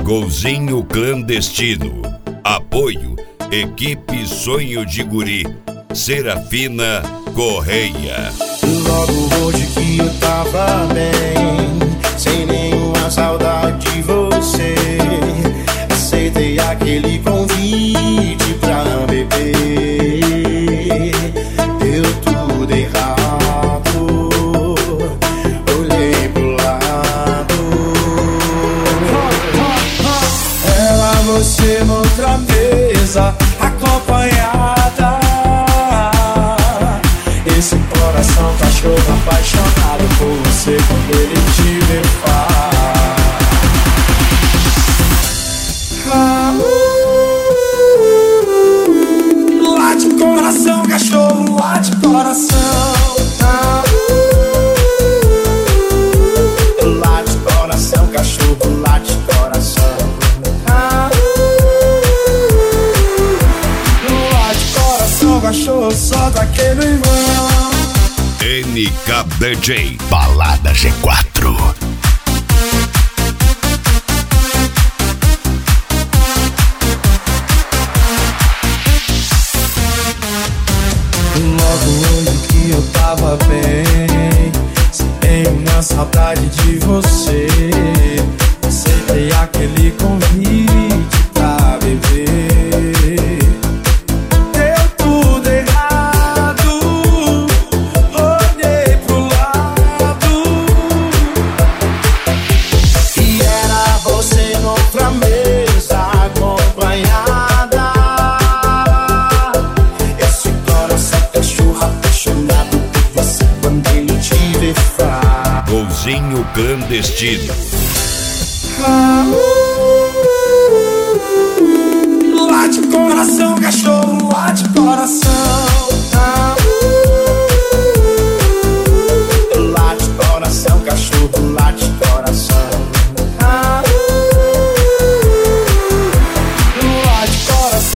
Golzinho Clandestino. Apoio Equipe Sonho de Guri, Serafina Correia. Logo hoje que eu tava bem, sem nenhuma saudade de você, aceitei aquele convite pra beber. Deu tudo errado, olhei pro lado. Ela, você noutra mesa, acompanhada. Esse coração cachorro apaixonado por você quando ele te vê late coração, cachorro, late coração. Late coração, cachorro, late coração. Late coração, cachorro, solta aquele irmão. NKDJ Balada G4. Logo hoje que eu tava bem, sem uma saudade de você, aceitei aquele convite pra beber. Deu tudo errado, olhei pro lado. E era você noutra mesa, acompanhada. Esse coração cachorro apaixonado por você quando ele te vê fraco. Golzinho Clandestino. Late coração, cachorro, late coração. Late coração, cachorro, late coração.